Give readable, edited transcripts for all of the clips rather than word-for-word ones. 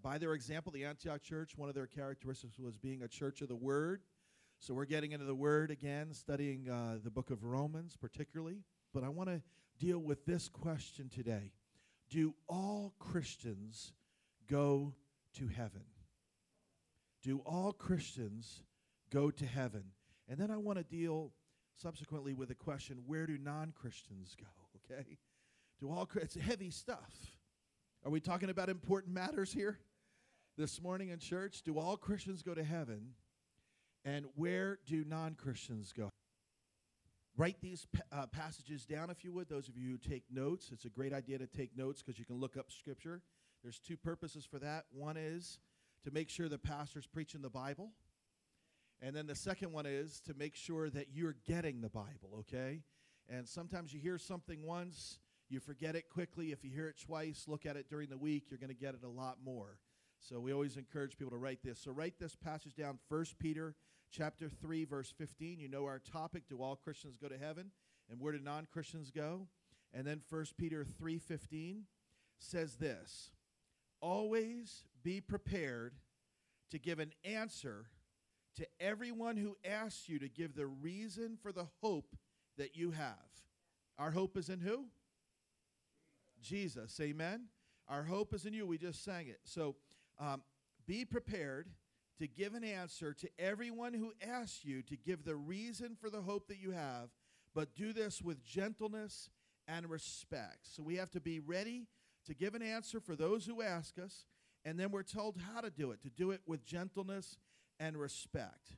by their example, the Antioch church, one of their characteristics was being a church of the Word. So we're getting into the Word again, studying the book of Romans particularly. But I want to deal with this question today. Do all Christians go to heaven? Do all Christians go to heaven? And then I want to deal subsequently with the question, where do non-Christians go, okay? It's heavy stuff. Are we talking about important matters here this morning in church? Do all Christians go to heaven? And where do non-Christians go? Write these passages down if you would. Those of you who take notes, it's a great idea to take notes because you can look up Scripture. There's two purposes for that. One is to make sure the pastor's preaching the Bible. And then the second one is to make sure that you're getting the Bible, okay? And sometimes you hear something once, you forget it quickly. If you hear it twice, look at it during the week, you're going to get it a lot more. So we always encourage people to write this. So write this passage down, 1 Peter chapter 3, verse 15. You know our topic, do all Christians go to heaven? And where do non-Christians go? And then 1 Peter 3:15 says this, always be prepared to give an answer to everyone who asks you to give the reason for the hope that you have. Our hope is in who? Jesus. Amen? Our hope is in you. We just sang it. So be prepared to give an answer to everyone who asks you to give the reason for the hope that you have, but do this with gentleness and respect. So we have to be ready to give an answer for those who ask us, and then we're told how to do it with gentleness and respect.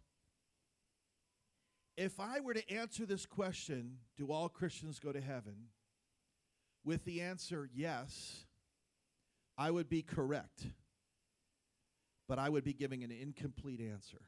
If I were to answer this question, do all Christians go to heaven, with the answer yes, I would be correct, but I would be giving an incomplete answer.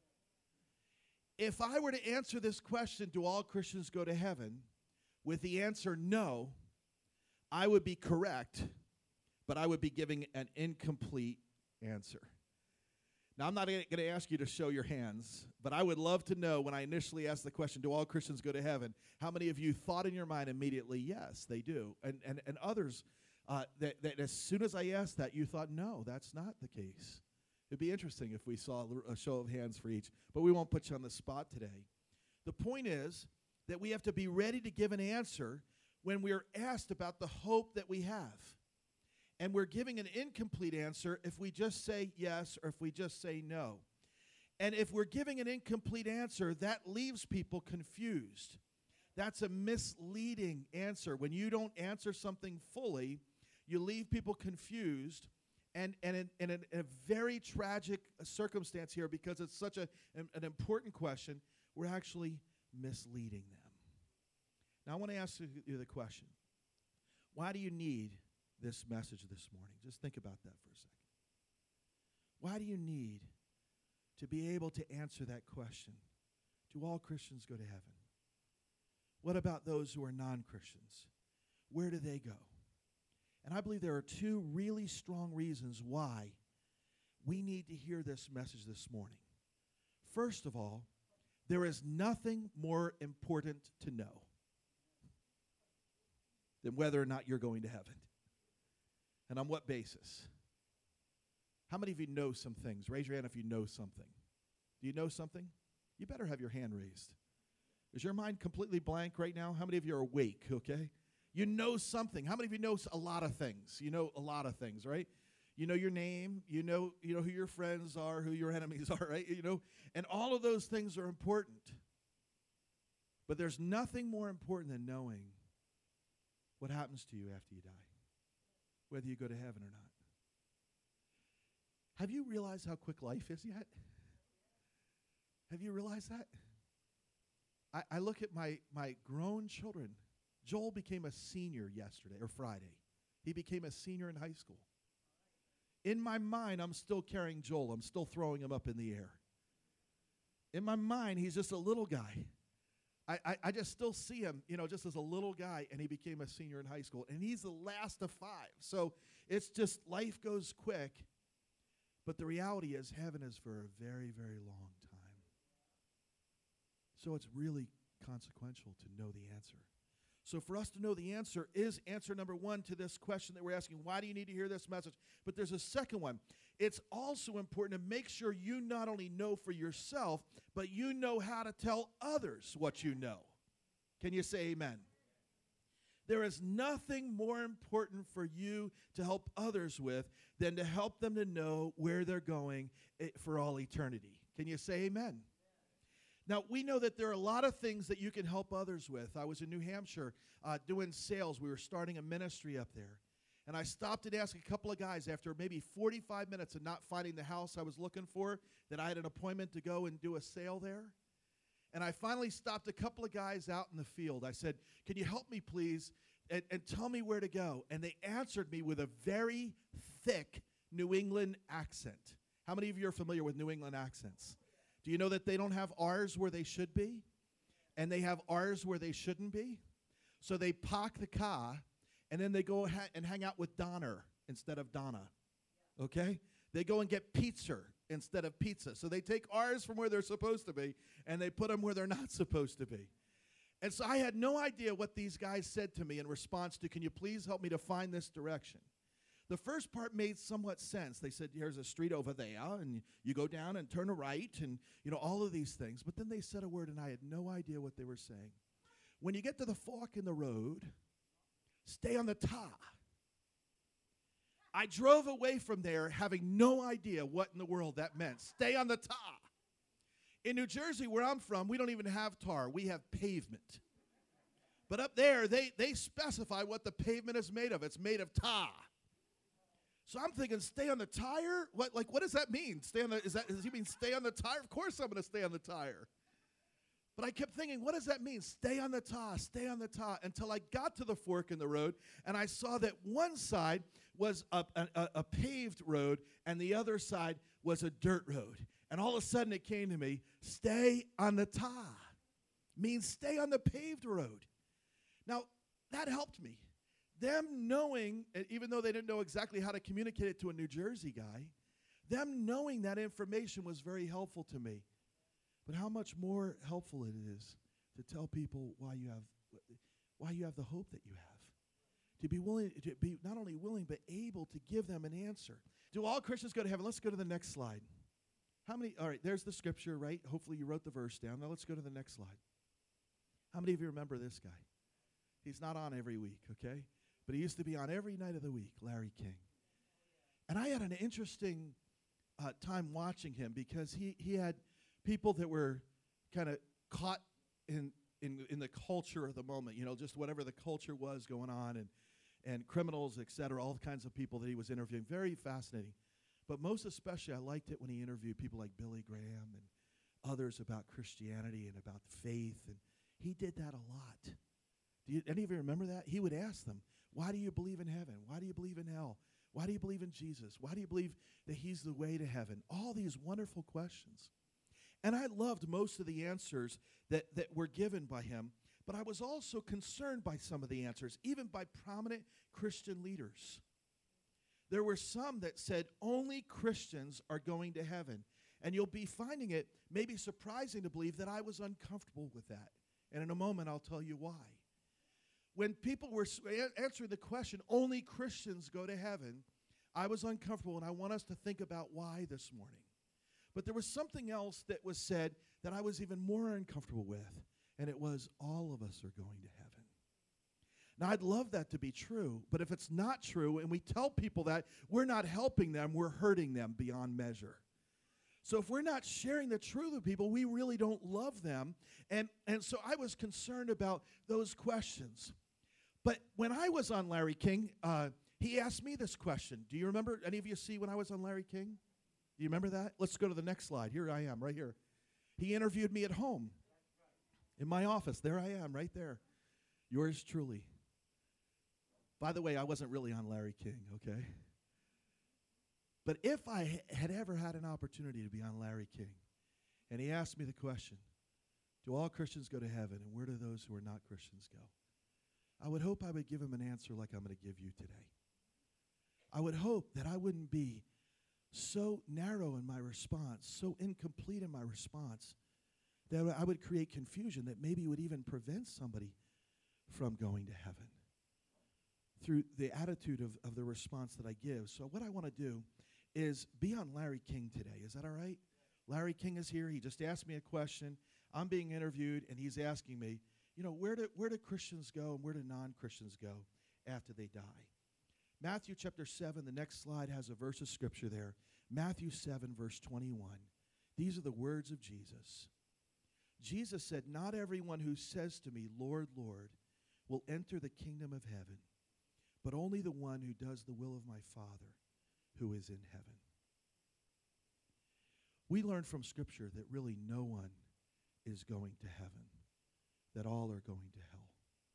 If I were to answer this question, do all Christians go to heaven, with the answer no, I would be correct, but I would be giving an incomplete answer. Now, I'm not going to ask you to show your hands, but I would love to know when I initially asked the question, do all Christians go to heaven, how many of you thought in your mind immediately, yes, they do, and others, that as soon as I asked that, you thought, no, that's not the case. It'd be interesting if we saw a show of hands for each, but we won't put you on the spot today. The point is that we have to be ready to give an answer when we're asked about the hope that we have. And we're giving an incomplete answer if we just say yes or if we just say no. And if we're giving an incomplete answer, that leaves people confused. That's a misleading answer. When you don't answer something fully, you leave people confused. And in a very tragic circumstance here, because it's such an important question, we're actually misleading them. Now, I want to ask you the question. Why do you need this message this morning? Just think about that for a second. Why do you need to be able to answer that question? Do all Christians go to heaven? What about those who are non-Christians? Where do they go? And I believe there are two really strong reasons why we need to hear this message this morning. First of all, there is nothing more important to know than whether or not you're going to heaven. And on what basis? How many of you know some things? Raise your hand if you know something. Do you know something? You better have your hand raised. Is your mind completely blank right now? How many of you are awake, okay? You know something. How many of you know a lot of things? You know a lot of things, right? You know your name. You know who your friends are, who your enemies are, right? And all of those things are important. But there's nothing more important than knowing what happens to you after you die, whether you go to heaven or not. Have you realized how quick life is yet? Have you realized that? I look at my grown children. Joel became a senior yesterday or Friday. He became a senior in high school. In my mind, I'm still carrying Joel. I'm still throwing him up in the air. In my mind, he's just a little guy. I just still see him, just as a little guy, and he became a senior in high school. And he's the last of 5. So it's just life goes quick. But the reality is heaven is for a very, very long time. So it's really consequential to know the answer. So for us to know the answer is answer number 1 to this question that we're asking, why do you need to hear this message? But there's a second one. it's also important to make sure you not only know for yourself, but you know how to tell others what you know. Can you say amen? There is nothing more important for you to help others with than to help them to know where they're going for all eternity. Can you say amen? Now, we know that there are a lot of things that you can help others with. I was in New Hampshire doing sales. We were starting a ministry up there. And I stopped and asked a couple of guys after maybe 45 minutes of not finding the house I was looking for, that I had an appointment to go and do a sale there. And I finally stopped a couple of guys out in the field. I said, can you help me, please, and tell me where to go? And they answered me with a very thick New England accent. How many of you are familiar with New England accents? Do you know that they don't have R's where they should be? And they have R's where they shouldn't be? So they park the car, and then they go and hang out with Donner instead of Donna. Okay? They go and get pizza instead of pizza. So they take R's from where they're supposed to be, and they put them where they're not supposed to be. And so I had no idea what these guys said to me in response to, can you please help me to find this direction? The first part made somewhat sense. They said, here's a street over there, and you go down and turn a right, and, all of these things. But then they said a word, and I had no idea what they were saying. When you get to the fork in the road, stay on the top. I drove away from there having no idea what in the world that meant. Stay on the tar. In New Jersey, where I'm from, we don't even have tar. We have pavement. But up there, they specify what the pavement is made of. It's made of tar. So I'm thinking, stay on the tire? What does that mean? Does he mean stay on the tire? Of course I'm going to stay on the tire. But I kept thinking, what does that mean? Stay on the tar, until I got to the fork in the road, and I saw that one side was a paved road, and the other side was a dirt road. And all of a sudden it came to me, stay on the tar means stay on the paved road. Now, that helped me. Them knowing, even though they didn't know exactly how to communicate it to a New Jersey guy, them knowing that information was very helpful to me. But how much more helpful it is to tell people why you have the hope that you have. To be not only willing, but able to give them an answer. Do all Christians go to heaven? Let's go to the next slide. All right, there's the scripture, right? Hopefully you wrote the verse down. Now let's go to the next slide. How many of you remember this guy? He's not on every week, okay? But he used to be on every night of the week, Larry King. And I had an interesting time watching him because he had people that were kind of caught in the culture of the moment, just whatever the culture was going on, and criminals, et cetera, all kinds of people that he was interviewing. Very fascinating. But most especially, I liked it when he interviewed people like Billy Graham and others about Christianity and about faith, and he did that a lot. Any of you remember that? He would ask them, why do you believe in heaven? Why do you believe in hell? Why do you believe in Jesus? Why do you believe that he's the way to heaven? All these wonderful questions. And I loved most of the answers that were given by him, but I was also concerned by some of the answers, even by prominent Christian leaders. There were some that said only Christians are going to heaven. And you'll be finding it maybe surprising to believe that I was uncomfortable with that. And in a moment, I'll tell you why. When people were answering the question, only Christians go to heaven, I was uncomfortable, and I want us to think about why this morning. But there was something else that was said that I was even more uncomfortable with, and it was all of us are going to heaven. Now, I'd love that to be true, but if it's not true and we tell people that, we're not helping them, we're hurting them beyond measure. So if we're not sharing the truth with people, we really don't love them. And so I was concerned about those questions. But when I was on Larry King, he asked me this question. Do you remember, any of you see when I was on Larry King? Do you remember that? Let's go to the next slide. Here I am, right here. He interviewed me at home in my office. There I am, right there. Yours truly. By the way, I wasn't really on Larry King, okay? But if I had ever had an opportunity to be on Larry King, and he asked me the question, do all Christians go to heaven, and where do those who are not Christians go? I would hope I would give him an answer like I'm going to give you today. I would hope that I wouldn't be so narrow in my response, so incomplete in my response, that I would create confusion that maybe would even prevent somebody from going to heaven through the attitude of the response that I give. So what I want to do is be on Larry King today. Is that all right? Larry King is here. He just asked me a question. I'm being interviewed, and he's asking me, where do Christians go and where do non-Christians go after they die? Matthew chapter 7, the next slide has a verse of scripture there. Matthew 7, verse 21. These are the words of Jesus. Jesus said, "Not everyone who says to me, 'Lord, Lord,' will enter the kingdom of heaven, but only the one who does the will of my Father who is in heaven." We learn from Scripture that really no one is going to heaven, that all are going to hell.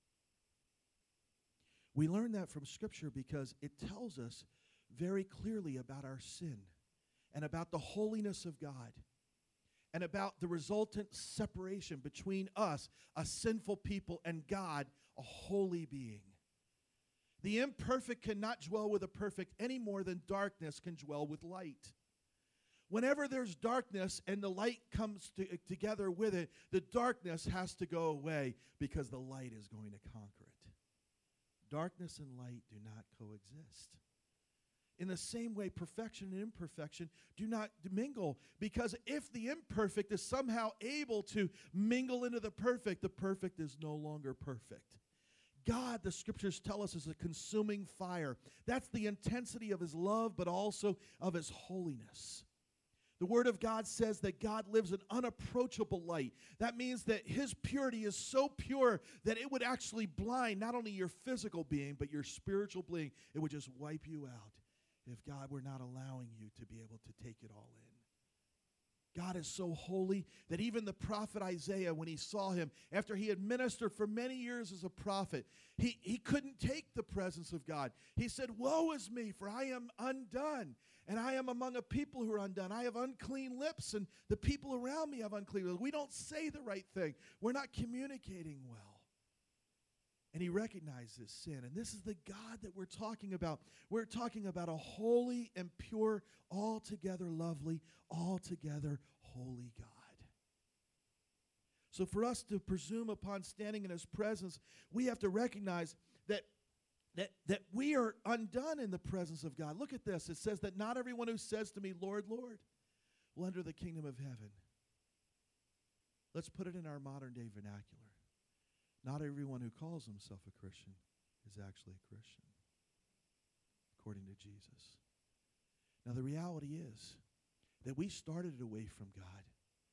We learn that from Scripture because it tells us very clearly about our sin and about the holiness of God and about the resultant separation between us, a sinful people, and God, a holy being. The imperfect cannot dwell with the perfect any more than darkness can dwell with light. Whenever there's darkness and the light comes together with it, the darkness has to go away because the light is going to conquer it. Darkness and light do not coexist. In the same way, perfection and imperfection do not mingle, because if the imperfect is somehow able to mingle into the perfect is no longer perfect. God, the Scriptures tell us, is a consuming fire. That's the intensity of His love, but also of His holiness. The Word of God says that God lives in unapproachable light. That means that His purity is so pure that it would actually blind not only your physical being, but your spiritual being. It would just wipe you out if God were not allowing you to be able to take it all in. God is so holy that even the prophet Isaiah, when he saw Him, after he had ministered for many years as a prophet, he couldn't take the presence of God. He said, "Woe is me, for I am undone, and I am among a people who are undone. I have unclean lips, and the people around me have unclean lips." We don't say the right thing. We're not communicating well. And he recognized his sin. And this is the God that we're talking about. We're talking about a holy and pure, altogether lovely, altogether holy God. So for us to presume upon standing in His presence, we have to recognize that we are undone in the presence of God. Look at this. It says that not everyone who says to me, "Lord, Lord," will enter the kingdom of heaven. Let's put it in our modern day vernacular. Not everyone who calls himself a Christian is actually a Christian, according to Jesus. Now, the reality is that we started away from God,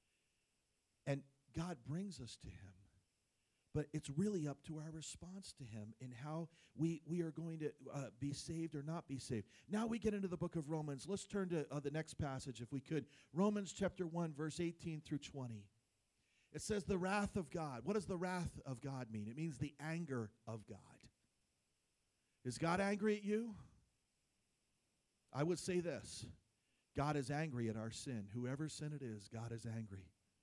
and God brings us to Him. But it's really up to our response to Him in how we are going to be saved or not be saved. Now we get into the book of Romans. Let's turn to the next passage, if we could. Romans chapter 1, verse 18 through 20. It says the wrath of God. What does the wrath of God mean? It means the anger of God. Is God angry at you? I would say this. God is angry at our sin. Whoever sin it is, God is angry.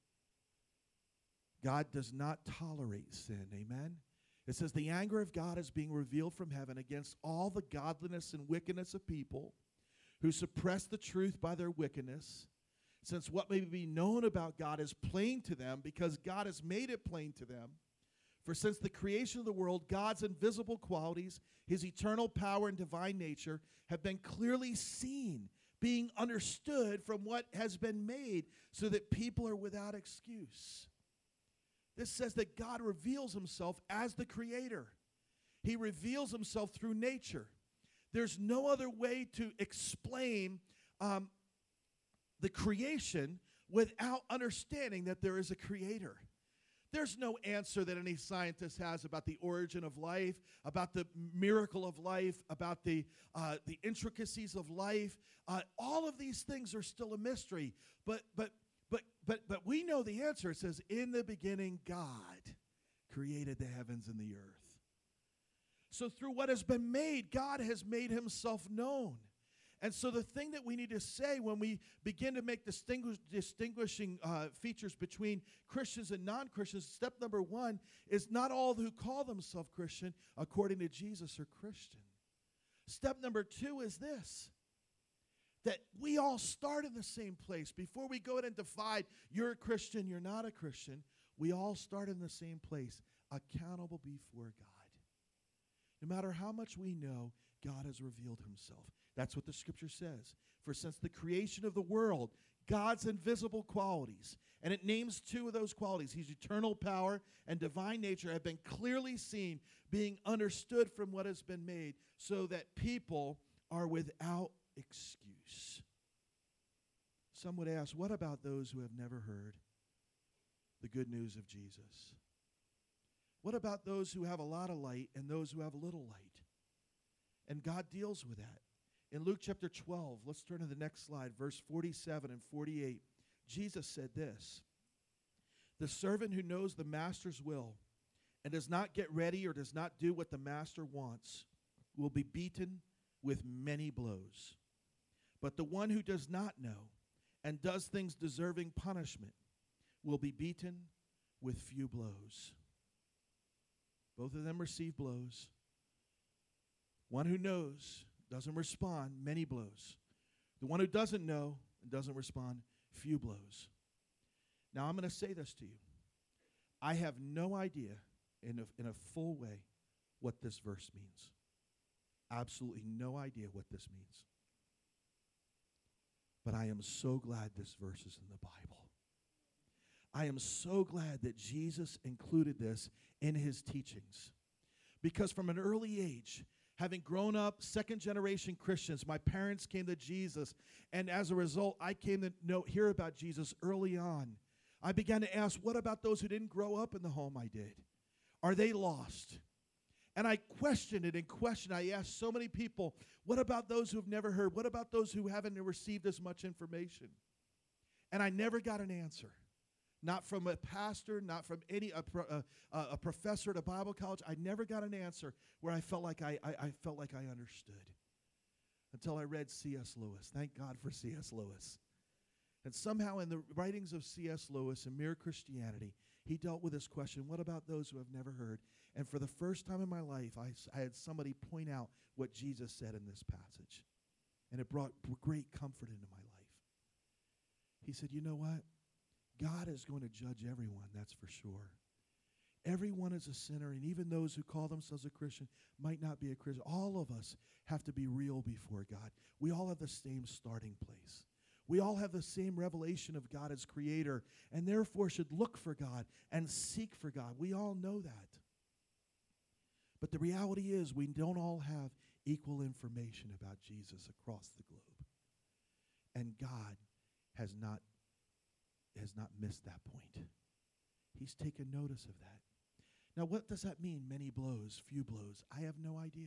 God does not tolerate sin. Amen? It says the anger of God is being revealed from heaven against all the godliness and wickedness of people who suppress the truth by their wickedness, since what may be known about God is plain to them because God has made it plain to them. For since the creation of the world, God's invisible qualities, His eternal power and divine nature, have been clearly seen, being understood from what has been made, so that people are without excuse. This says that God reveals Himself as the Creator. He reveals Himself through nature. There's no other way to explain the creation without understanding that there is a Creator. There's no answer that any scientist has about the origin of life, about the miracle of life, about the intricacies of life. All of these things are still a mystery. But we know the answer. It says, "In the beginning, God created the heavens and the earth." So through what has been made, God has made Himself known. And so the thing that we need to say when we begin to make distinguishing features between Christians and non-Christians, step number one is not all who call themselves Christian, according to Jesus, are Christian. Step number two is this, that we all start in the same place. Before we go ahead and divide, you're a Christian, you're not a Christian, we all start in the same place, accountable before God. No matter how much we know, God has revealed Himself. That's what the scripture says. For since the creation of the world, God's invisible qualities, and it names two of those qualities, his eternal power and divine nature, have been clearly seen, being understood from what has been made, so that people are without excuse. Some would ask, what about those who have never heard the good news of Jesus? What about those who have a lot of light and those who have little light? And God deals with that. In Luke chapter 12, let's turn to the next slide, verse 47 and 48. Jesus said this, "The servant who knows the master's will and does not get ready or does not do what the master wants will be beaten with many blows. But the one who does not know and does things deserving punishment will be beaten with few blows." Both of them receive blows. One who knows doesn't respond, many blows. The one who doesn't know and doesn't respond, few blows. Now I'm going to say this to you. I have no idea in a full way what this verse means. Absolutely no idea what this means. But I am so glad this verse is in the Bible. I am so glad that Jesus included this in his teachings. Because from an early age, having grown up second-generation Christians, my parents came to Jesus, and as a result, I came to hear about Jesus early on. I began to ask, what about those who didn't grow up in the home I did? Are they lost? And I questioned it and questioned. I asked so many people, what about those who have never heard? What about those who haven't received as much information? And I never got an answer. Not from a pastor, not from a professor at a Bible college. I never got an answer where I felt like I felt like I understood. Until I read C.S. Lewis. Thank God for C.S. Lewis. And somehow in the writings of C.S. Lewis and Mere Christianity, he dealt with this question, what about those who have never heard? And for the first time in my life, I had somebody point out what Jesus said in this passage. And it brought great comfort into my life. He said, you know what? God is going to judge everyone, that's for sure. Everyone is a sinner, and even those who call themselves a Christian might not be a Christian. All of us have to be real before God. We all have the same starting place. We all have the same revelation of God as creator, and therefore should look for God and seek for God. We all know that. But the reality is we don't all have equal information about Jesus across the globe. And God has not missed that point. He's taken notice of that. Now, what does that mean? Many blows, few blows. I have no idea.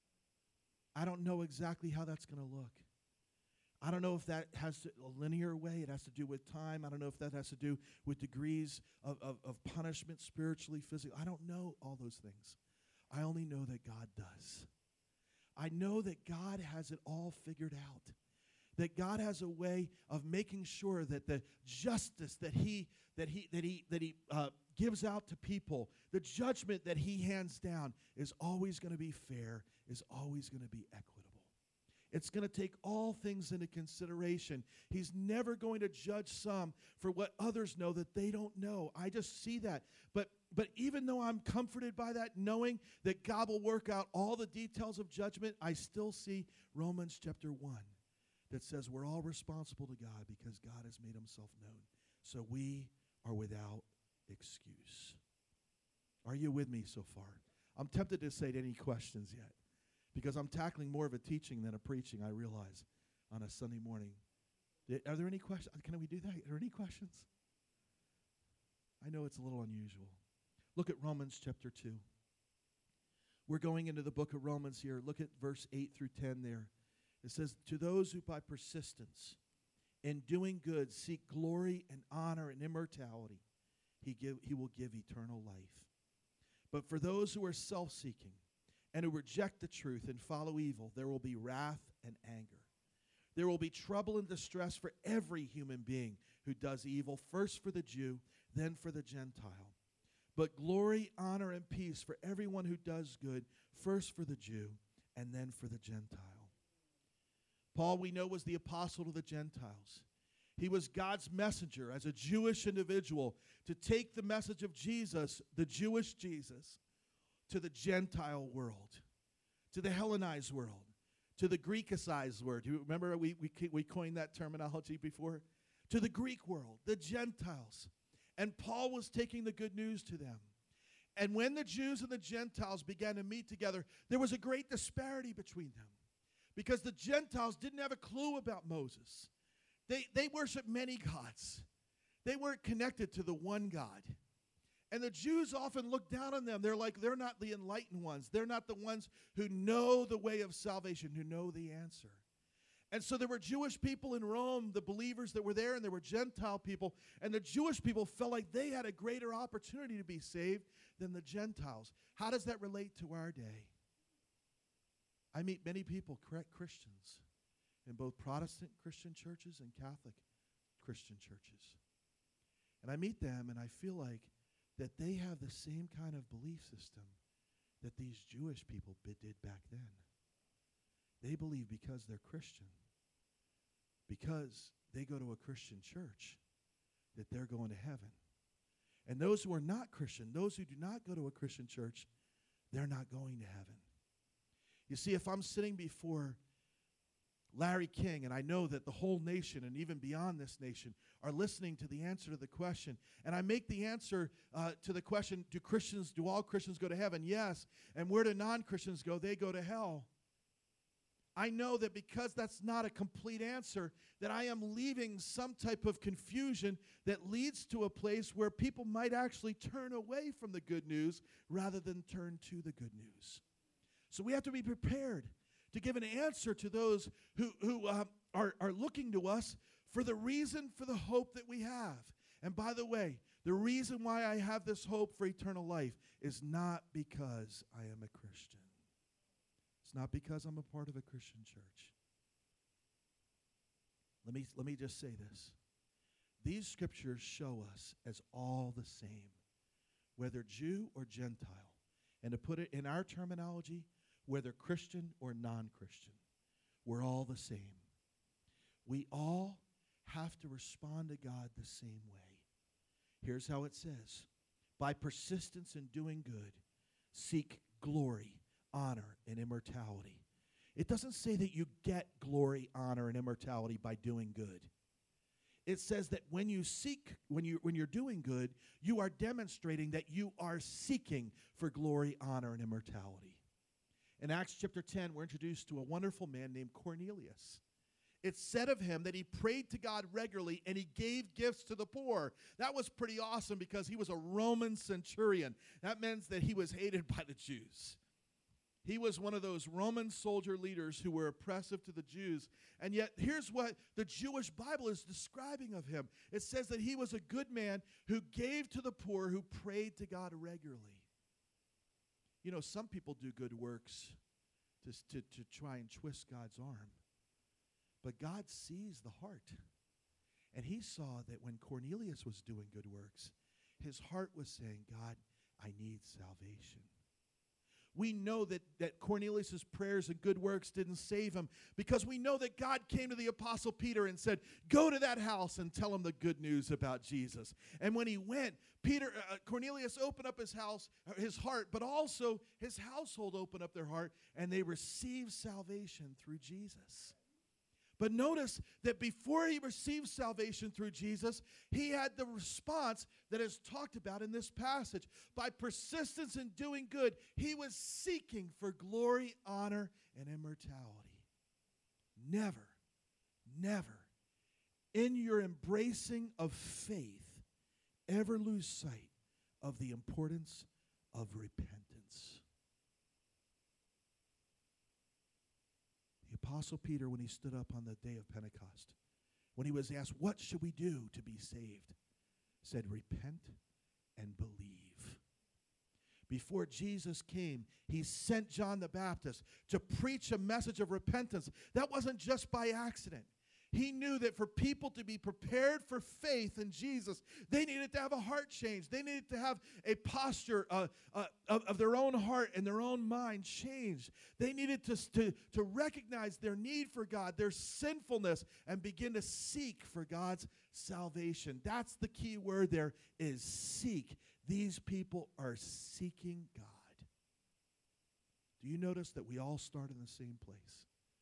I don't know exactly how that's going to look. I don't know if that has a linear way. It has to do with time. I don't know if that has to do with degrees of punishment, spiritually, physically. I don't know all those things. I only know that God does. I know that God has it all figured out. That God has a way of making sure that the justice that he gives out to people, the judgment that he hands down, is always going to be fair, is always going to be equitable. It's going to take all things into consideration. He's never going to judge some for what others know that they don't know. I just see that. But even though I'm comforted by that, knowing that God will work out all the details of judgment, I still see Romans chapter 1. That says we're all responsible to God because God has made himself known. So we are without excuse. Are you with me so far? I'm tempted to say any questions yet because I'm tackling more of a teaching than a preaching, I realize, on a Sunday morning. Are there any questions? Can we do that? Are there any questions? I know it's a little unusual. Look at Romans chapter 2. We're going into the book of Romans here. Look at verse 8 through 10 there. It says, to those who by persistence in doing good seek glory and honor and immortality, he will give eternal life. But for those who are self-seeking and who reject the truth and follow evil, there will be wrath and anger. There will be trouble and distress for every human being who does evil, first for the Jew, then for the Gentile. But glory, honor, and peace for everyone who does good, first for the Jew, and then for the Gentile. Paul, we know, was the apostle to the Gentiles. He was God's messenger as a Jewish individual to take the message of Jesus, the Jewish Jesus, to the Gentile world, to the Hellenized world, to the Greekicized word. Do you remember we coined that terminology before? To the Greek world, the Gentiles. And Paul was taking the good news to them. And when the Jews and the Gentiles began to meet together, there was a great disparity between them. Because the Gentiles didn't have a clue about Moses. They worshiped many gods. They weren't connected to the one God. And the Jews often look down on them. They're like, they're not the enlightened ones. They're not the ones who know the way of salvation, who know the answer. And so there were Jewish people in Rome, the believers that were there, and there were Gentile people. And the Jewish people felt like they had a greater opportunity to be saved than the Gentiles. How does that relate to our day? I meet many people, correct Christians, in both Protestant Christian churches and Catholic Christian churches. And I meet them, and I feel like that they have the same kind of belief system that these Jewish people did back then. They believe because they're Christian, because they go to a Christian church, that they're going to heaven. And those who are not Christian, those who do not go to a Christian church, they're not going to heaven. You see, if I'm sitting before Larry King, and I know that the whole nation and even beyond this nation are listening to the answer to the question, and I make the answer to the question, do all Christians go to heaven? Yes. And where do non-Christians go? They go to hell. I know that because that's not a complete answer, that I am leaving some type of confusion that leads to a place where people might actually turn away from the good news rather than turn to the good news. So we have to be prepared to give an answer to those who are looking to us for the reason for the hope that we have. And by the way, the reason why I have this hope for eternal life is not because I am a Christian. It's not because I'm a part of a Christian church. Let me just say this. These scriptures show us as all the same, whether Jew or Gentile. And to put it in our terminology, whether Christian or non-Christian, we're all the same. We all have to respond to God the same way. Here's how it says. By persistence in doing good, seek glory, honor, and immortality. It doesn't say that you get glory, honor, and immortality by doing good. It says that when you're doing good, you are demonstrating that you are seeking for glory, honor, and immortality. In Acts chapter 10, we're introduced to a wonderful man named Cornelius. It's said of him that he prayed to God regularly and he gave gifts to the poor. That was pretty awesome because he was a Roman centurion. That meant that he was hated by the Jews. He was one of those Roman soldier leaders who were oppressive to the Jews. And yet, here's what the Jewish Bible is describing of him. It says that he was a good man who gave to the poor, who prayed to God regularly. You know, some people do good works to try and twist God's arm. But God sees the heart. And he saw that when Cornelius was doing good works, his heart was saying, God, I need salvation. We know that Cornelius' prayers and good works didn't save him because we know that God came to the Apostle Peter and said, go to that house and tell him the good news about Jesus. And when he went, Cornelius opened up his heart, but also his household opened up their heart, and they received salvation through Jesus. But notice that before he received salvation through Jesus, he had the response that is talked about in this passage. By persistence in doing good, he was seeking for glory, honor, and immortality. Never, never, in your embracing of faith, ever lose sight of the importance of repentance. The Apostle Peter, when he stood up on the day of Pentecost, when he was asked, what should we do to be saved? Said, repent and believe. Before Jesus came, he sent John the Baptist to preach a message of repentance. That wasn't just by accident. He knew that for people to be prepared for faith in Jesus, they needed to have a heart change. They needed to have a posture of their own heart and their own mind changed. They needed to recognize their need for God, their sinfulness, and begin to seek for God's salvation. That's the key word there, is seek. These people are seeking God. Do you notice that we all start in the same place?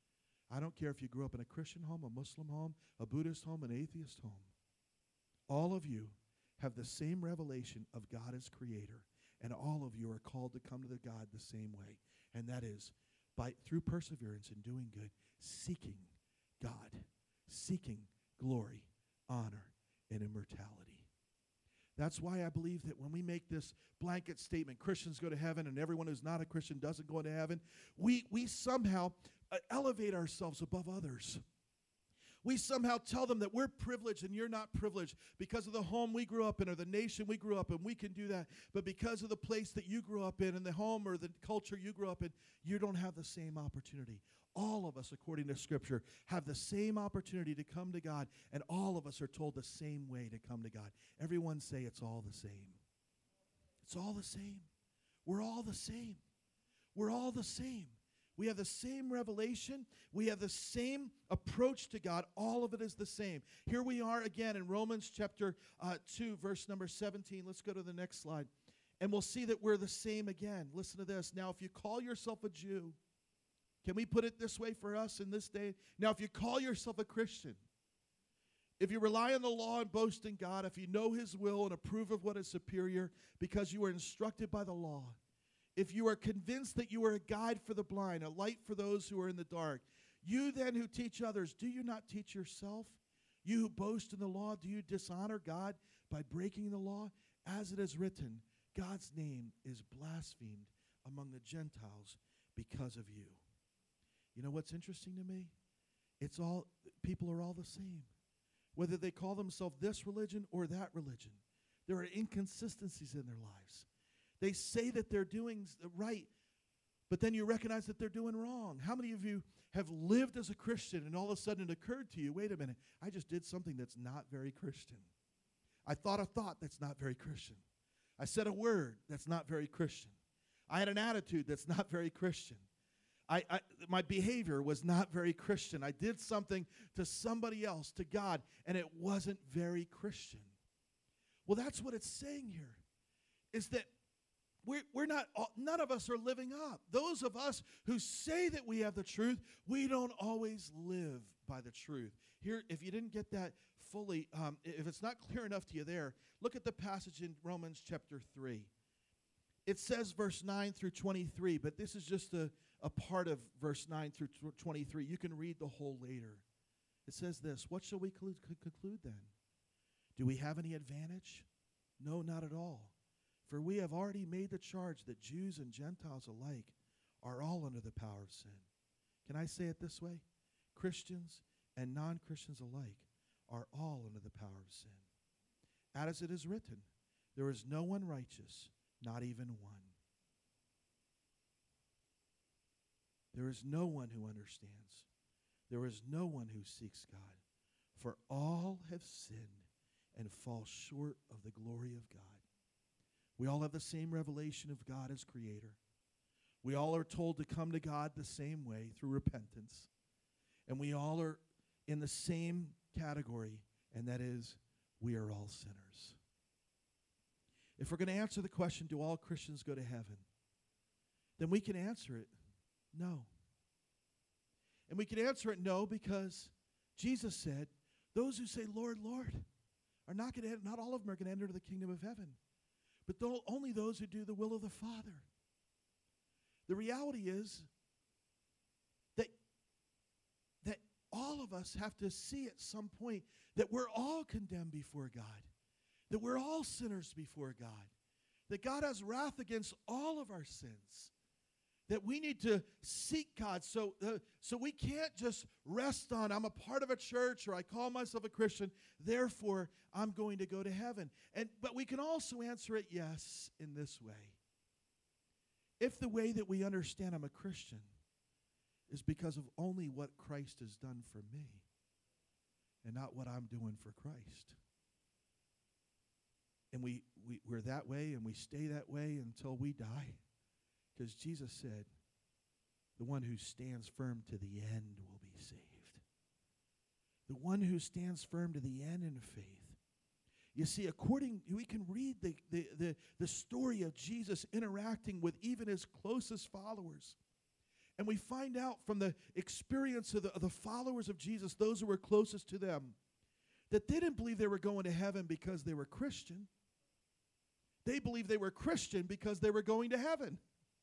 I don't care if you grew up in a Christian home, a Muslim home, a Buddhist home, an atheist home. All of you have the same revelation of God as creator, and all of you are called to come to the God the same way, and that is through perseverance in doing good, seeking God, seeking glory, honor, and immortality. That's why I believe that when we make this blanket statement, Christians go to heaven and everyone who's not a Christian doesn't go to heaven, we somehow elevate ourselves above others. We somehow tell them that we're privileged and you're not privileged because of the home we grew up in or the nation we grew up in. We can do that. But because of the place that you grew up in and the home or the culture you grew up in, you don't have the same opportunity. All of us, according to Scripture, have the same opportunity to come to God, and all of us are told the same way to come to God. Everyone say it's all the same. It's all the same. We're all the same. We're all the same. We have the same revelation. We have the same approach to God. All of it is the same. Here we are again in Romans chapter 2, verse number 17. Let's go to the next slide. And we'll see that we're the same again. Listen to this. Now, if you call yourself a Jew, can we put it this way for us in this day? Now, if you call yourself a Christian, if you rely on the law and boast in God, if you know His will and approve of what is superior because you are instructed by the law, if you are convinced that you are a guide for the blind, a light for those who are in the dark, you then who teach others, do you not teach yourself? You who boast in the law, do you dishonor God by breaking the law? As it is written, God's name is blasphemed among the Gentiles because of you. You know what's interesting to me? People are all the same. Whether they call themselves this religion or that religion, there are inconsistencies in their lives. They say that they're doing right, but then you recognize that they're doing wrong. How many of you have lived as a Christian and all of a sudden it occurred to you, wait a minute, I just did something that's not very Christian. I thought a thought that's not very Christian. I said a word that's not very Christian. I had an attitude that's not very Christian. My behavior was not very Christian. I did something to somebody else, to God, and it wasn't very Christian. Well, that's what it's saying here, is that none of us are living up. Those of us who say that we have the truth, we don't always live by the truth. Here, if you didn't get that fully, if it's not clear enough to you there, look at the passage in Romans chapter 3. It says verse 9 through 23, but this is just a part of verse 9 through 23. You can read the whole later. It says this, what shall we conclude then? Do we have any advantage? No, not at all. For we have already made the charge that Jews and Gentiles alike are all under the power of sin. Can I say it this way? Christians and non-Christians alike are all under the power of sin. As it is written, there is no one righteous, not even one. There is no one who understands. There is no one who seeks God. For all have sinned and fall short of the glory of God. We all have the same revelation of God as creator. We all are told to come to God the same way through repentance. And we all are in the same category, and that is, we are all sinners. If we're going to answer the question, do all Christians go to heaven? Then we can answer it, no. And we can answer it no because Jesus said, those who say, Lord, Lord, are not all of them are going to enter the kingdom of heaven, but only those who do the will of the Father. The reality is that all of us have to see at some point that we're all condemned before God, that we're all sinners before God, that God has wrath against all of our sins, that we need to seek God. So we can't just rest on, I'm a part of a church or I call myself a Christian, therefore I'm going to go to heaven. But we can also answer it yes in this way. If the way that we understand I'm a Christian is because of only what Christ has done for me and not what I'm doing for Christ. And we're that way and we stay that way until we die. Because Jesus said, the one who stands firm to the end will be saved. The one who stands firm to the end in faith. You see, we can read the story of Jesus interacting with even his closest followers. And we find out from the experience of the followers of Jesus, those who were closest to them, that they didn't believe they were going to heaven because they were Christian. They believed they were Christian because they were going to heaven.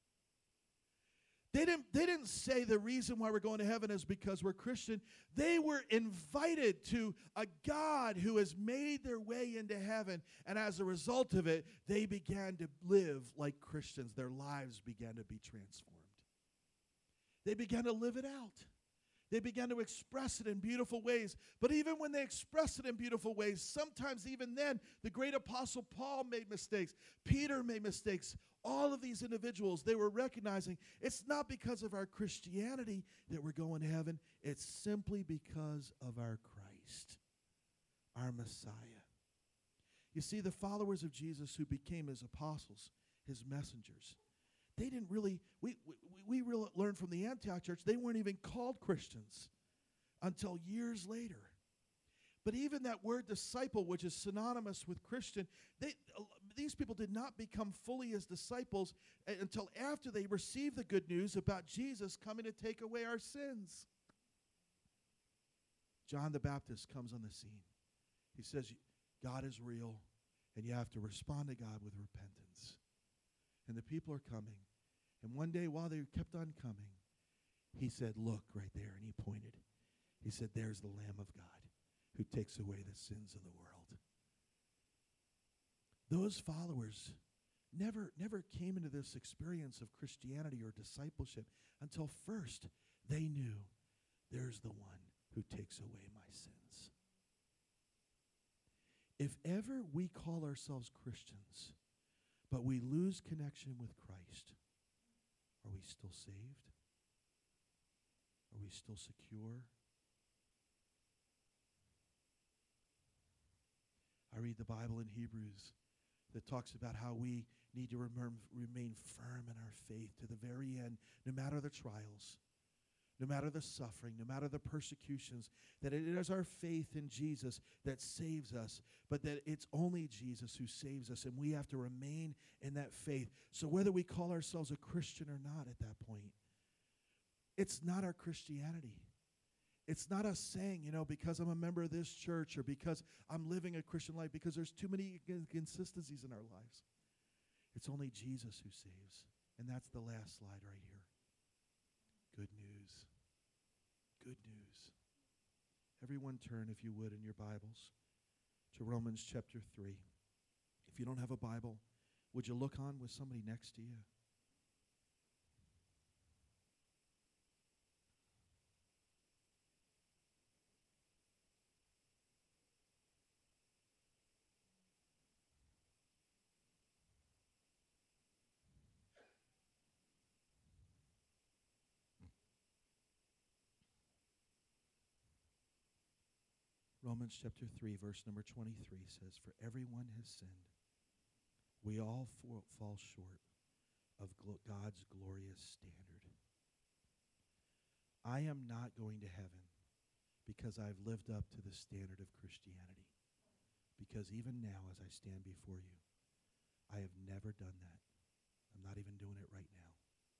They didn't say the reason why we're going to heaven is because we're Christian. They were invited to a God who has made their way into heaven. And as a result of it, they began to live like Christians. Their lives began to be transformed. They began to live it out. They began to express it in beautiful ways. But even when they expressed it in beautiful ways, sometimes even then, the great apostle Paul made mistakes. Peter made mistakes. All of these individuals, they were recognizing it's not because of our Christianity that we're going to heaven. It's simply because of our Christ, our Messiah. You see, the followers of Jesus who became his apostles, his messengers, they didn't really, we really learned from the Antioch church, they weren't even called Christians until years later. But even that word disciple, which is synonymous with Christian, these people did not become fully his disciples until after they received the good news about Jesus coming to take away our sins. John the Baptist comes on the scene. He says, God is real, and you have to respond to God with repentance. And the people are coming. And one day, while they kept on coming, he said, look right there. And he pointed. He said, there's the Lamb of God who takes away the sins of the world. Those followers never came into this experience of Christianity or discipleship until first they knew there's the one who takes away my sins. If ever we call ourselves Christians, but we lose connection with Christ, are we still saved? Are we still secure? I read the Bible in Hebrews that talks about how we need to remain firm in our faith to the very end, no matter the trials, no matter the suffering, no matter the persecutions, that it is our faith in Jesus that saves us, but that it's only Jesus who saves us, and we have to remain in that faith. So whether we call ourselves a Christian or not at that point, it's not our Christianity. It's not us saying, because I'm a member of this church or because I'm living a Christian life, because there's too many inconsistencies in our lives. It's only Jesus who saves. And that's the last slide right here. Good news. Good news. Everyone turn, if you would, in your Bibles to Romans chapter 3. If you don't have a Bible, would you look on with somebody next to you? Romans chapter 3, verse number 23 says, for everyone has sinned. We all fall short of God's glorious standard. I am not going to heaven because I've lived up to the standard of Christianity. Because even now, as I stand before you, I have never done that. I'm not even doing it right now.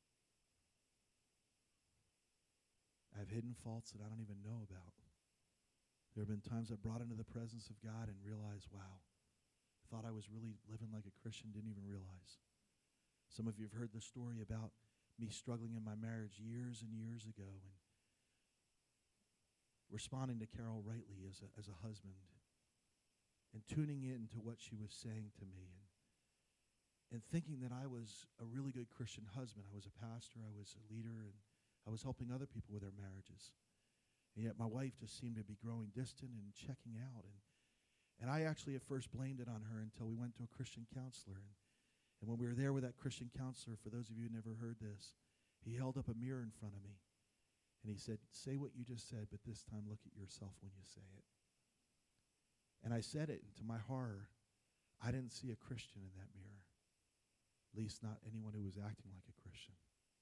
I've hidden faults that I don't even know about. There have been times I brought into the presence of God and realized, wow, thought I was really living like a Christian, didn't even realize. Some of you have heard the story about me struggling in my marriage years and years ago and responding to Carol rightly as a husband and tuning in to what she was saying to me and thinking that I was a really good Christian husband. I was a pastor, I was a leader, and I was helping other people with their marriages. And yet my wife just seemed to be growing distant and checking out. And I actually at first blamed it on her until we went to a Christian counselor. And when we were there with that Christian counselor, for those of you who never heard this, he held up a mirror in front of me. And he said, say what you just said, but this time look at yourself when you say it. And I said it, and to my horror, I didn't see a Christian in that mirror. At least not anyone who was acting like a Christian.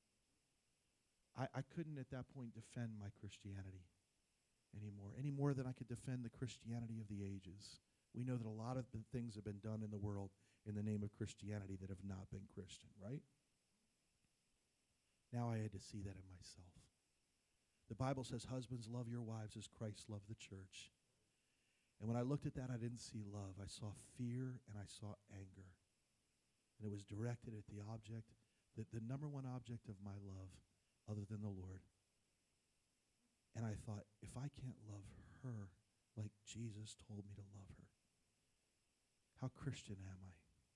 I couldn't at that point defend my Christianity any more than I could defend the Christianity of the ages. We know that a lot of the things have been done in the world in the name of Christianity that have not been Christian, right? Now I had to see that in myself. The Bible says, husbands, love your wives as Christ loved the church. And when I looked at that, I didn't see love. I saw fear and I saw anger. And it was directed at the object, the number one object of my love other than the Lord. And I thought, if I can't love her like Jesus told me to love her, how Christian am I?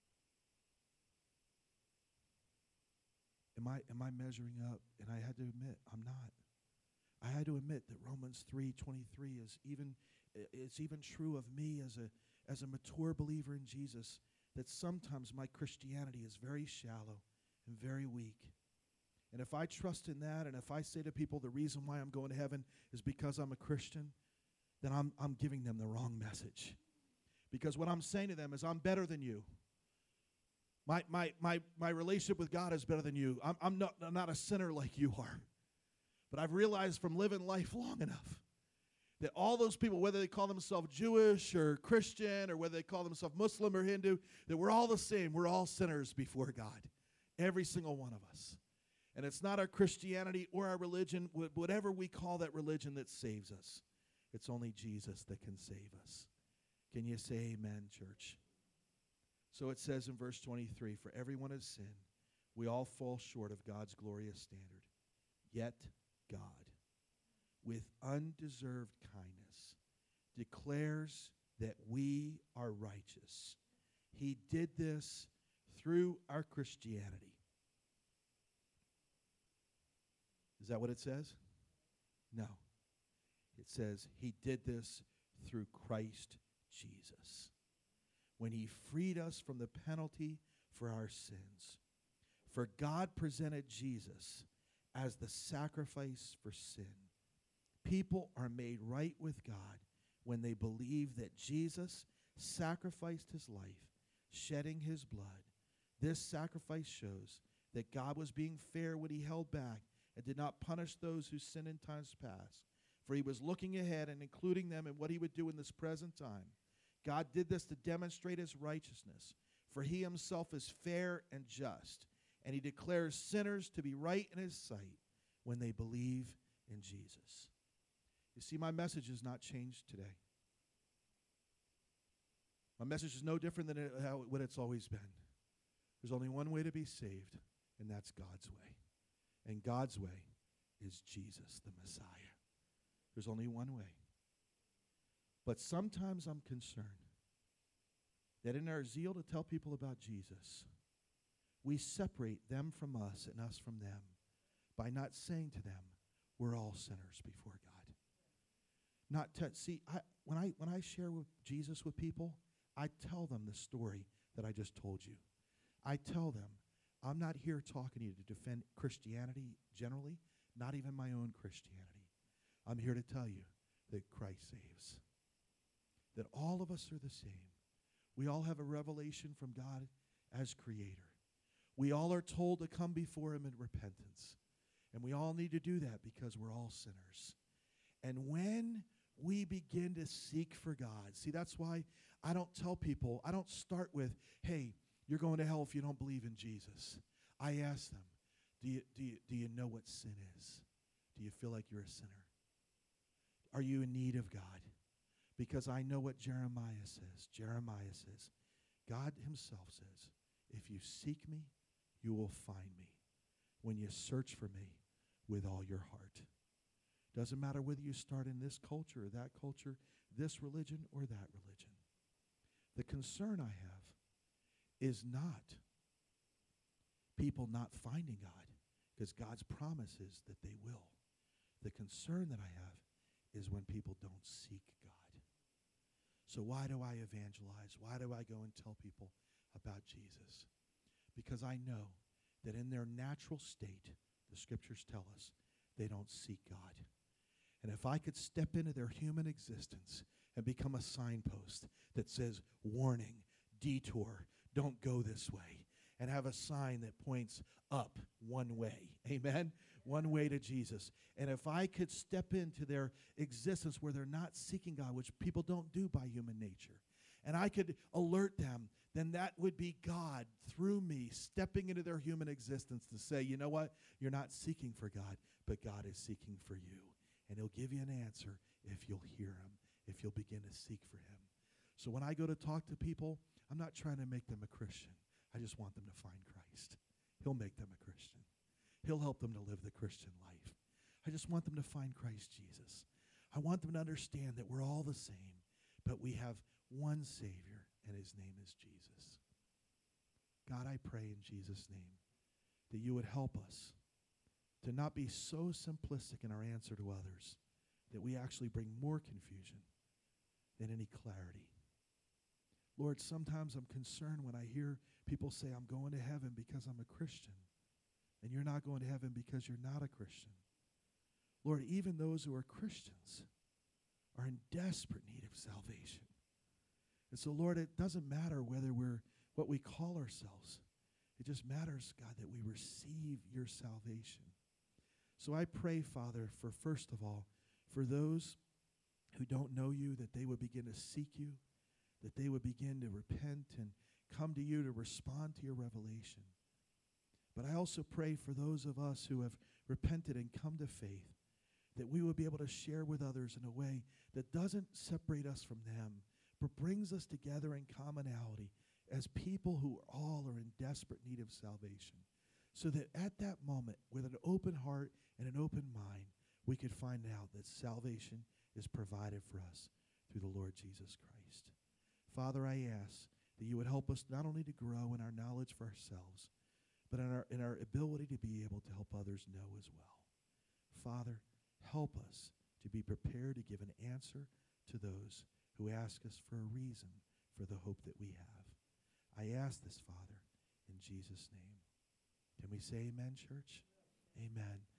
Am I measuring up? And I had to admit, I'm not. I had to admit that Romans 3:23 is even true of me as a mature believer in Jesus, that sometimes my Christianity is very shallow and very weak. And if I trust in that, and if I say to people the reason why I'm going to heaven is because I'm a Christian, then I'm giving them the wrong message. Because what I'm saying to them is, I'm better than you. My relationship with God is better than you. I'm not a sinner like you are. But I've realized from living life long enough that all those people, whether they call themselves Jewish or Christian or whether they call themselves Muslim or Hindu, that we're all the same. We're all sinners before God, every single one of us. And it's not our Christianity or our religion, whatever we call that religion, that saves us. It's only Jesus that can save us. Can you say amen, church? So it says in verse 23, for everyone has sinned. We all fall short of God's glorious standard. Yet God, with undeserved kindness, declares that we are righteous. He did this through our Christianity. Is that what it says? No. It says he did this through Christ Jesus, when he freed us from the penalty for our sins. For God presented Jesus as the sacrifice for sin. People are made right with God when they believe that Jesus sacrificed his life, shedding his blood. This sacrifice shows that God was being fair when he held back and did not punish those who sinned in times past. For he was looking ahead and including them in what he would do in this present time. God did this to demonstrate his righteousness, for he himself is fair and just, and he declares sinners to be right in his sight when they believe in Jesus. You see, my message has not changed today. My message is no different than what it's always been. There's only one way to be saved, and that's God's way. And God's way is Jesus, the Messiah. There's only one way. But sometimes I'm concerned that in our zeal to tell people about Jesus, we separate them from us and us from them by not saying to them, we're all sinners before God. When I share with Jesus with people, I tell them the story that I just told you. I tell them, I'm not here talking to you to defend Christianity generally, not even my own Christianity. I'm here to tell you that Christ saves. That all of us are the same. We all have a revelation from God as creator. We all are told to come before him in repentance. And we all need to do that because we're all sinners. And when we begin to seek for God, see, that's why I don't tell people, I don't start with, hey, you're going to hell if you don't believe in Jesus. I ask them, do you know what sin is? Do you feel like you're a sinner? Are you in need of God? Because I know what Jeremiah says. Jeremiah says, God himself says, if you seek me, you will find me when you search for me with all your heart. Doesn't matter whether you start in this culture or that culture, this religion or that religion. The concern I have is not people not finding God, because God's promise is that they will. The concern that I have is when people don't seek God. So why do I evangelize? Why do I go and tell people about Jesus? Because I know that in their natural state, the scriptures tell us, they don't seek God. And if I could step into their human existence and become a signpost that says, warning, detour, don't go this way, and have a sign that points up one way, amen? One way to Jesus. And if I could step into their existence where they're not seeking God, which people don't do by human nature, and I could alert them, then that would be God through me stepping into their human existence to say, you know what? You're not seeking for God, but God is seeking for you. And he'll give you an answer if you'll hear him, if you'll begin to seek for him. So when I go to talk to people, I'm not trying to make them a Christian. I just want them to find Christ. He'll make them a Christian. He'll help them to live the Christian life. I just want them to find Christ Jesus. I want them to understand that we're all the same, but we have one Savior, and his name is Jesus. God, I pray in Jesus' name that you would help us to not be so simplistic in our answer to others that we actually bring more confusion than any clarity. Lord, sometimes I'm concerned when I hear people say, I'm going to heaven because I'm a Christian, and you're not going to heaven because you're not a Christian. Lord, even those who are Christians are in desperate need of salvation. And so, Lord, it doesn't matter whether we're what we call ourselves. It just matters, God, that we receive your salvation. So I pray, Father, for first of all, for those who don't know you, that they would begin to seek you, that they would begin to repent and come to you to respond to your revelation. But I also pray for those of us who have repented and come to faith, that we would be able to share with others in a way that doesn't separate us from them, but brings us together in commonality as people who all are in desperate need of salvation. So that at that moment, with an open heart and an open mind, we could find out that salvation is provided for us through the Lord Jesus Christ. Father, I ask that you would help us not only to grow in our knowledge for ourselves, but in our ability to be able to help others know as well. Father, help us to be prepared to give an answer to those who ask us for a reason for the hope that we have. I ask this, Father, in Jesus' name. Can we say amen, church? Amen.